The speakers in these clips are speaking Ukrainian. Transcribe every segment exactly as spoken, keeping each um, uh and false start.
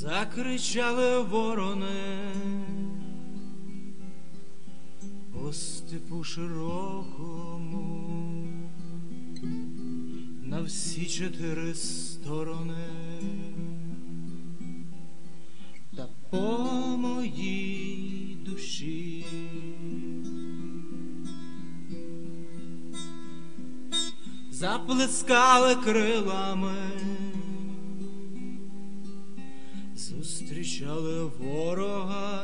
Закричали ворони по степу широкому на всі чотири сторони, та по моїй душі заплескали крилами, зустрічали ворога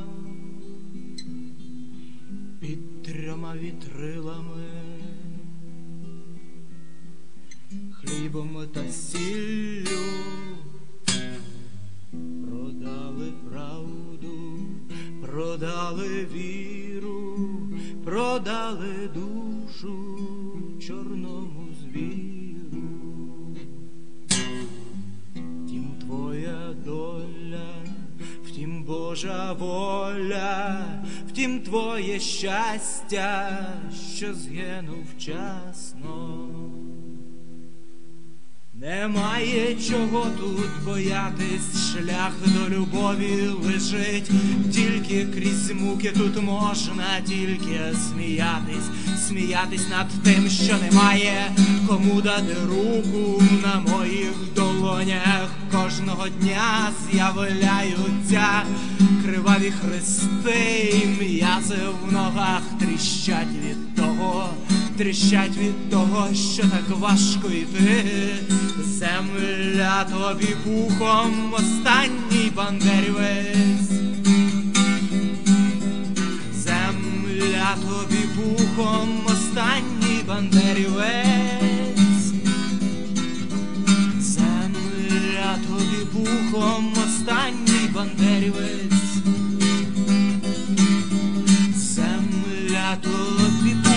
під трьома вітрилами, хлібом та сіллю продали правду, продали віру, продали душу чорному звіру. Втім, твоя доля, втім, Божа воля, втім, твоє щастя, що згинув вчасно. Немає чого тут боятись, шлях до любові лежить, тільки крізь муки тут можна тільки сміятись, сміятись над тим, що немає кому дати руку. На моїх долонях кожного дня з'являються криваві хрести, і м'язи в ногах тріщать від того, тріщать від того, що так важко йти. Земля тобі пухом, останній бандерівець. Земля тобі пухом, останній бандерівець. Земля тобі пухом, останній бандерівець. Земля тобі пухом.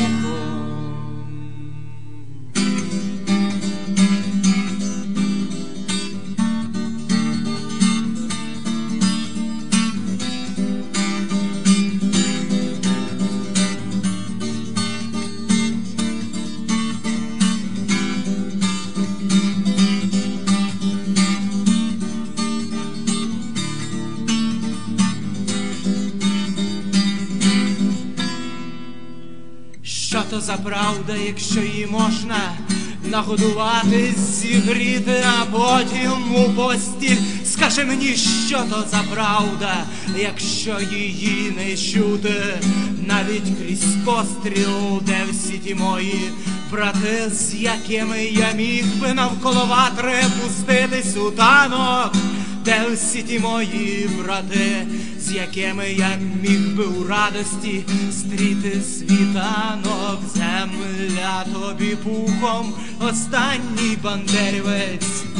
Що то за правда, якщо її можна нагодувати, зігріти, а потім у постіль? Скажи мені, що то за правда, якщо її не чути навіть крізь постріл? Де всі ті мої брати, з якими я міг би навколо ватри пуститись у танок? Де всі ті мої брати, з якими я міг би у радості стріти світанок? Земля тобі пухом, останній бандерівець.